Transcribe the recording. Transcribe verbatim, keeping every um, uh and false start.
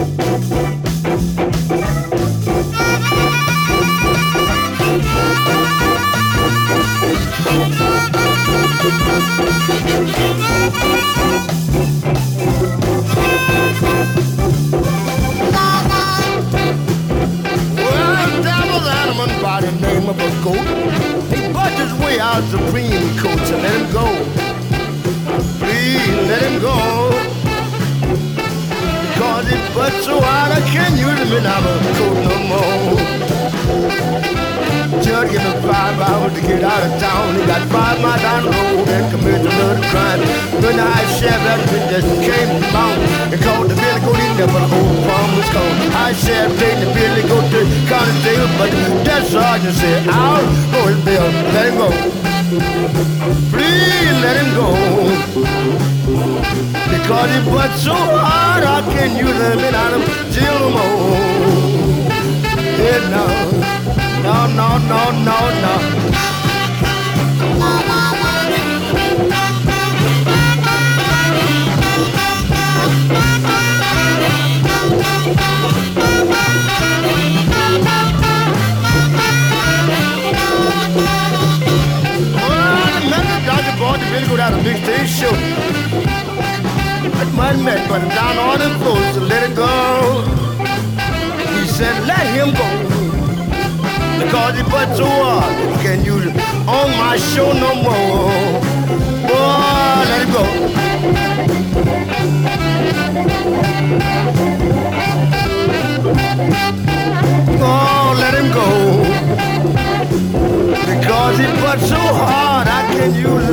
By the name of a goat, he bust his way out Supreme Court to let him go. Please let him go. Because he bust so hard I can't use him in our coat no more. Judge gave him five hours to get out of town. He got five miles down the road and committed another crime. When the high sheriff just came to town and called the Billy Goat, he never the whole farm was gone. High sheriff played the Billy Goat to the county jail, but that sergeant said, I'll go his bill, let him go. Please let him go. Because he bust so hard I can't use him in out of jail no more. Yeah, no. No, no, no, no, no. Really go down to big stage show. That man met, but down on the floor, so let it go. He said, let him go. Because he put so hard, you can't use it on my show no more. Boy, let it go. Oh, let him go. Because he put so hard, I can't use it.